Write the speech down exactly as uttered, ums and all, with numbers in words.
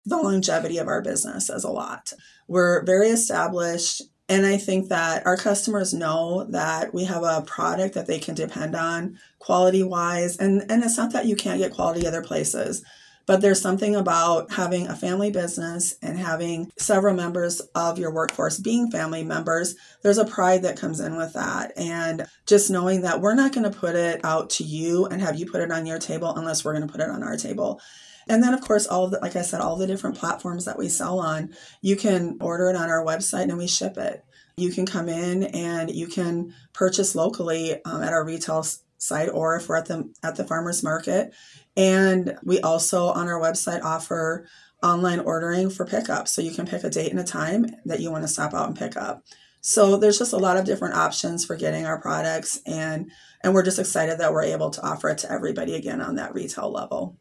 the longevity of our business says a lot. We're very established. And I think that our customers know that we have a product that they can depend on quality wise. And, and it's not that you can't get quality other places, but there's something about having a family business and having several members of your workforce being family members. There's a pride that comes in with that. And just knowing that we're not going to put it out to you and have you put it on your table unless we're going to put it on our table. And then, of course, all of the, like I said, all the different platforms that we sell on, you can order it on our website and we ship it. You can come in and you can purchase locally um, at our retail site, or if we're at the at the farmers market. And we also on our website offer online ordering for pickup. So you can pick a date and a time that you want to stop out and pick up. So there's just a lot of different options for getting our products. And, and we're just excited that we're able to offer it to everybody again on that retail level.